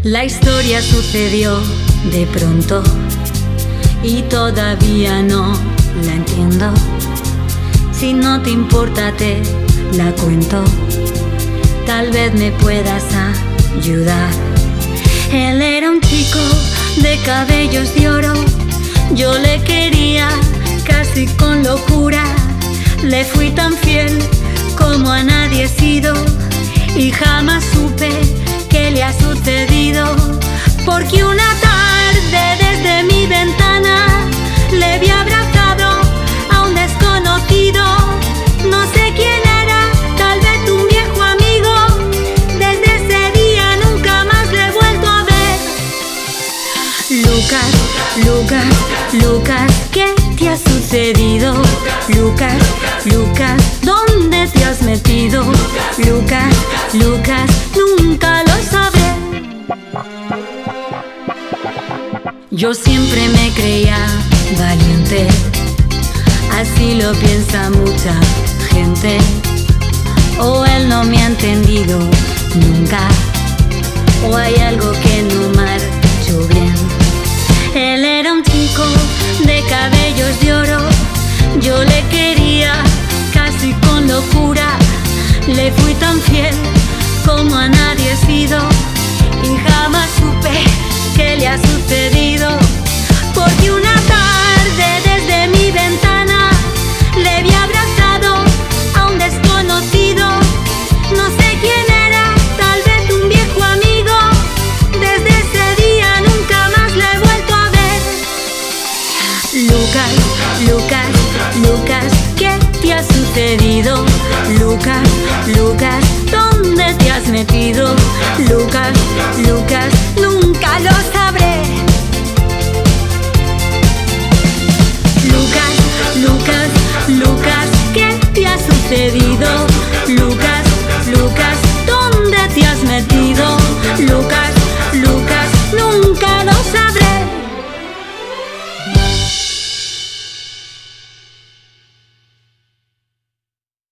La historia sucedió de pronto y todavía no la entiendo. Si no te importa te la cuento, tal vez me puedas ayudar. Él era un chico de cabellos de oro, yo le quería casi con locura. Le fui tan fiel como a nadie he sido y jamás supe qué le ha sucedido. Porque una tarde desde mi ventana le vi abrazado a un desconocido. No sé quién era, tal vez un viejo amigo. Desde ese día nunca más le he vuelto a ver. Lucas, Lucas, Lucas, ¿qué te ha sucedido? Lucas, Lucas, ¿dónde te has metido? Lucas, Lucas, nunca lo sabré. Yo siempre me creía valiente, así lo piensa mucha gente. O él no me ha entendido nunca, o hay algo que no me ha hecho bien. Él era un chico de cabellos de oro, yo le quería casi con locura. Le fui tan fiel como a nadie he sido y jamás supe qué le ha sucedido. Porque una tarde desde mi ventana le vi abrazado a un desconocido. No sé quién era, tal vez un viejo amigo. Desde ese día nunca más le he vuelto a ver. Lucas, Lucas, Lucas, ¿qué te ha sucedido? Lucas, Lucas,